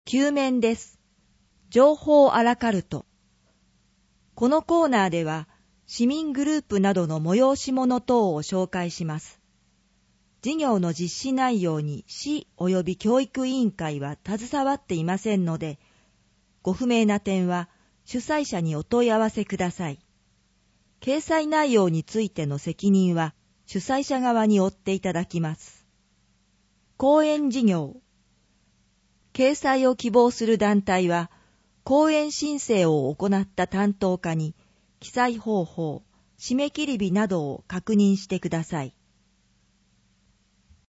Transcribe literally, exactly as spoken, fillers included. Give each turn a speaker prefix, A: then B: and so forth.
A: きゅう面です。情報アラカルト。このコーナーでは、市民グループなどの催し物等を紹介します。事業の実施内容に市及び教育委員会は携わっていませんので、ご不明な点は主催者にお問い合わせください。掲載内容についての責任は主催者側に負っていただきます。講演事業。掲載を希望する団体は、講演申請を行った担当課に記載方法、締め切り日などを確認してください。